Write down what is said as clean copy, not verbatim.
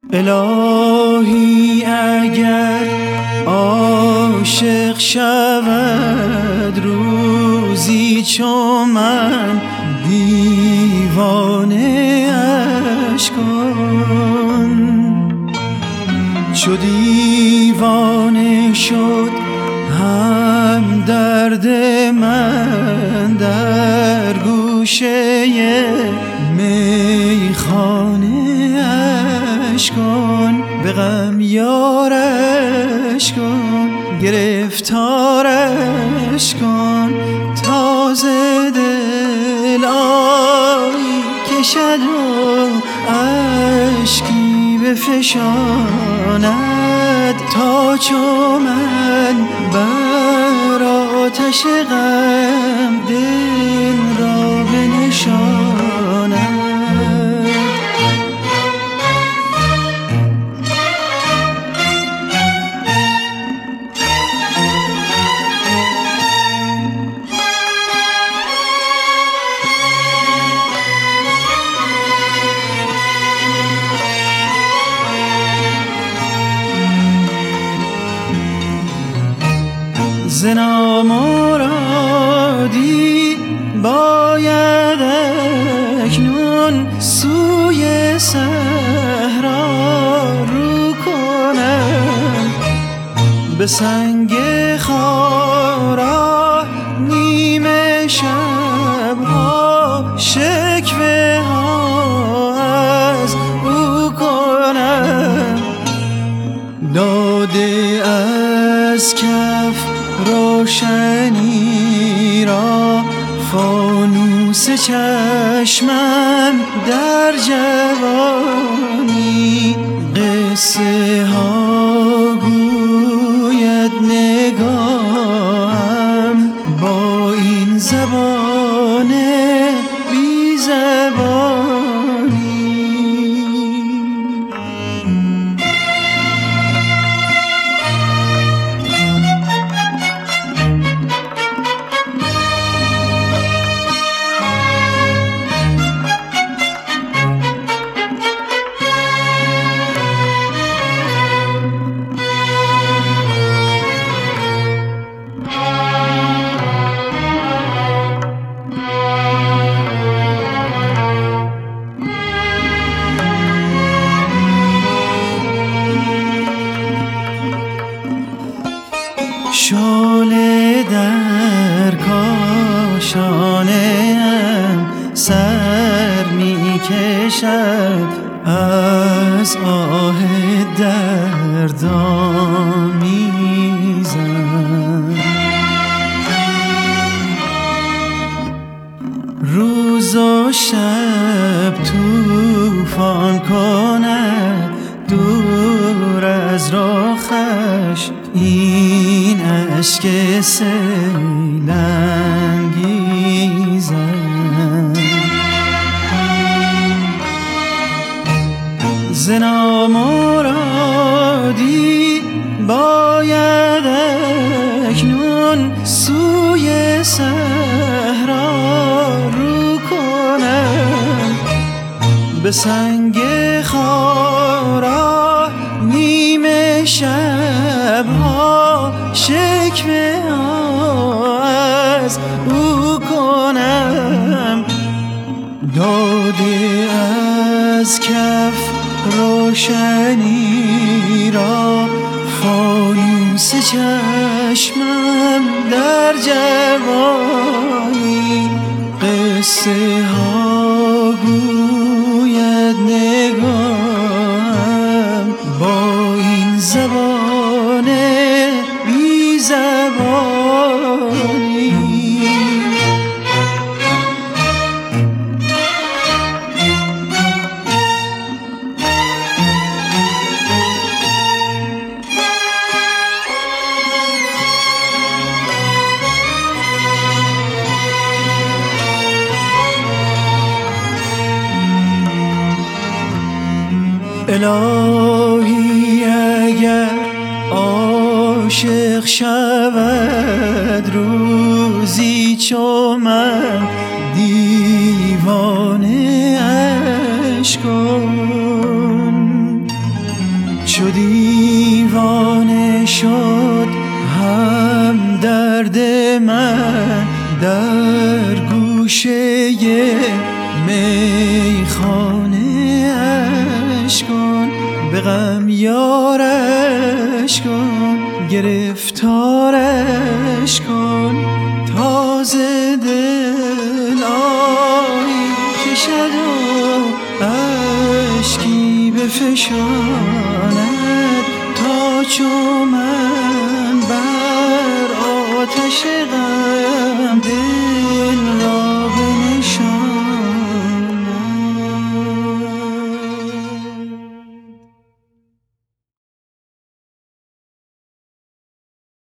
الهی اگر عاشق شود روزی چو من دیوانه اش کن. چو دیوانه شد هم درد من در گوشه میخانه اش کن. به غم یارش کن گرفتارش کن. تازه دل آیی کشد و اشکی بفشاند تا چو من بر آتش غم دل را بنشاند. ز نامرادی باید اکنون سوی صحرا رو کنم. به سنگ خارا نیمه شبها شکوه ها از او کنم. داده از کف روشنی را فانوس چشمم در جوانی. قصه ها گوید نگاهم با این زبان بی زبانی. شعله در کاشانه‌ام سر می کشد از آه دردآمیزم. روز و شب طوفان کند دور از رخش این اشک سیل انگیزم. ز نامرادی باید اکنون سوی صحرا رو کنم. به سنگ خارا نیمه شبها شکوه ها از او کنم. داده از کف روشنی را فانوس چشمم در جوانی. قصه ها گوید نگاهم با این زبان بی زبانی. الهی اگر عاشق شود روزی چو من دیوانه اش کن. چو دیوانه شد هم درد من در گوشه میخانه اش کن، به غم یارش کن، گرفتارش کن. تازه دل آهی کشد و اشکی بفشاند تا چو من بر آتش غم